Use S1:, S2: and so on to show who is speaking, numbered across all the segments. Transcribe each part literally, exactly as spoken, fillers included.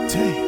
S1: Damn.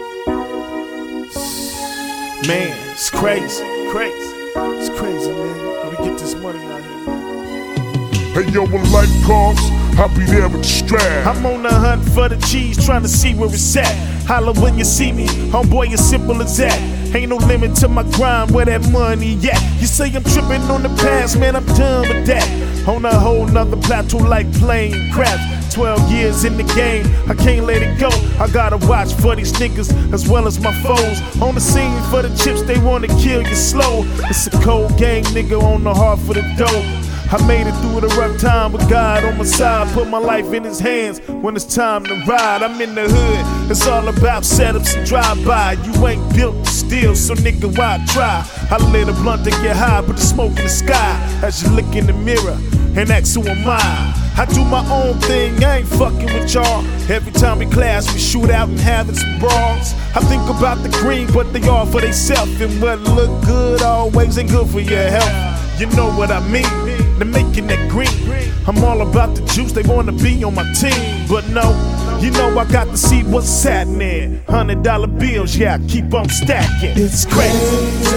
S1: Man, it's crazy, crazy. It's crazy, man. How we get this money out here, man.
S2: Hey yo, when life calls, I'll be there with the strap.
S1: I'm on the hunt for the cheese, trying to see where it's at. Holla when you see me, homeboy, as simple as that. Ain't no limit to my grind, where that money at. You say I'm tripping on the past, man, I'm done with that. On a whole nother plateau like playing craps. Twelve years in the game, I can't let it go. I gotta watch for these niggas as well as my foes. On the scene for the chips, they wanna kill you slow. It's a cold gang, nigga, on the heart for the dough. I made it through the rough time with God on my side. Put my life in his hands when it's time to ride. I'm in the hood, it's all about setups and drive-by. You ain't built to steal, so nigga, why try? I lit a blunt to get high, put the smoke in the sky. As you look in the mirror and ask who am I? I do my own thing, I ain't fucking with y'all. Every time we clash, we shoot out and having some brawls. I think about the green, but they all for theyself. And what look good always ain't good for your health. You know what I mean? They're making that green. I'm all about the juice, they wanna be on my team. But no, you know I got to see what's happening. Hundred dollar bills, yeah, I keep on stacking.
S3: It's crazy,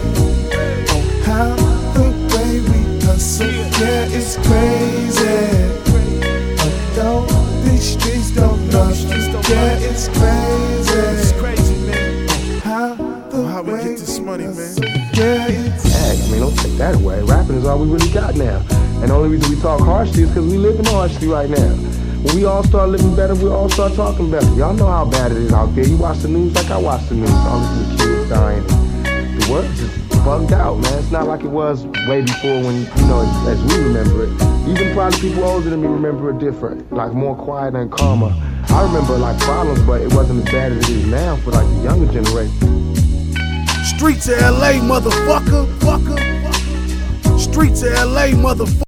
S3: oh, how the way we hustle. Yeah, it's crazy. Although these streets don't know. Yeah, it's crazy.
S1: It's crazy, man.
S3: How the
S1: How we
S3: way
S1: get this money, man?
S3: Yeah, it's
S4: Hey, I mean, don't take that away. Rapping is all we really got now. And the only reason we talk harshly is because we living harshly right now. When we all start living better, we all start talking better. Y'all know how bad it is out there. You watch the news like I watch the news. All these kids dying. The world just bugged out, man. It's not like it was way before when, you know, as we remember it. Even probably people older than me remember it different. Like more quiet and calmer. I remember like problems, but it wasn't as bad as it is now for like the younger generation.
S5: Streets of L A, motherfucker, fucker. Streets of L A, motherfucker.